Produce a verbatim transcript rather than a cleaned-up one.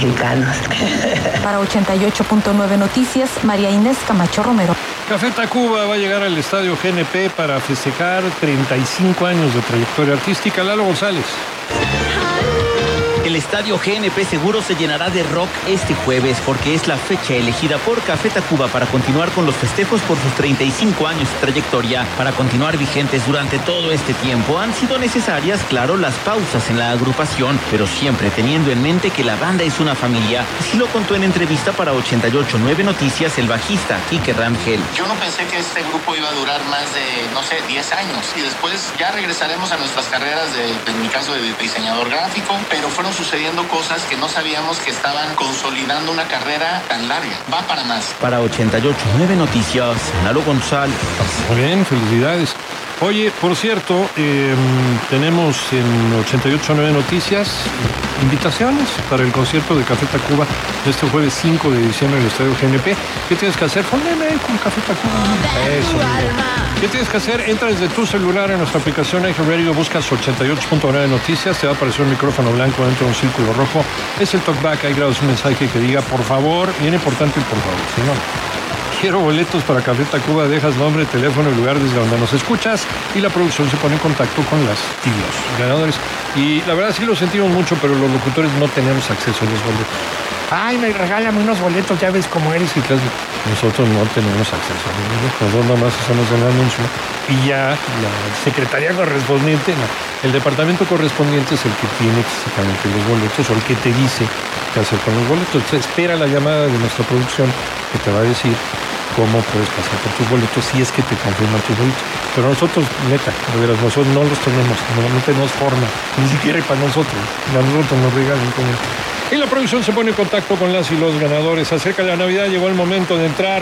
mexicanos. Para ochenta y ocho punto nueve Noticias, María Inés Camacho Romero. Café Tacuba va a llegar al Estadio G N P para festejar treinta y cinco años de trayectoria artística. Lalo González. El estadio G N P seguro se llenará de rock este jueves porque es la fecha elegida por Café Tacuba para continuar con los festejos por sus treinta y cinco años de trayectoria. Para continuar vigentes durante todo este tiempo han sido necesarias, claro, las pausas en la agrupación, pero siempre teniendo en mente que la banda es una familia. Así lo contó en entrevista para ochenta y ocho punto nueve Noticias el bajista Quique Rangel. Yo no pensé que este grupo iba a durar más de, no sé, diez años y después ya regresaremos a nuestras carreras, de, en mi caso de diseñador gráfico, pero fueron sucediendo cosas que no sabíamos que estaban consolidando una carrera tan larga. Va para más. Para ochenta y ocho punto nueve Noticias, Lalo González. Muy bien, felicidades. Oye, por cierto, eh, tenemos en ochenta y ocho punto nueve Noticias invitaciones para el concierto de Café Tacuba este jueves cinco de diciembre en el Estadio G N P. ¿Qué tienes que hacer? Ponme con Café Tacuba. Eso, ¿qué tienes que hacer? Entra desde tu celular en nuestra aplicación iHeartRadio, buscas ochenta y ocho punto nueve Noticias, te va a aparecer un micrófono blanco dentro de un círculo rojo. Es el talkback, ahí grabas un mensaje que diga, por favor, bien importante el por favor, si no... Quiero boletos para Café Tacuba, dejas nombre, teléfono y lugar desde donde nos escuchas y la producción se pone en contacto con las y los ganadores. Y la verdad sí lo sentimos mucho, pero los locutores no tenemos acceso a los boletos. Ay, me regálame unos boletos, ya ves cómo eres y claro. Nosotros no tenemos acceso a los boletos, nosotros nomás hacemos el anuncio y ya la secretaría correspondiente, no, el departamento correspondiente es el que tiene exactamente los boletos o el que te dice qué hacer con los boletos. Entonces, espera la llamada de nuestra producción que te va a decir cómo puedes pasar por tus boletos si es que te confirman tus boletos. Pero nosotros, neta, de veras, nosotros no los tenemos, no tenemos forma, ni siquiera para nosotros. A nosotros nos regalan como... Y la producción se pone en contacto con las y los ganadores. Acerca de la Navidad, llegó el momento de entrar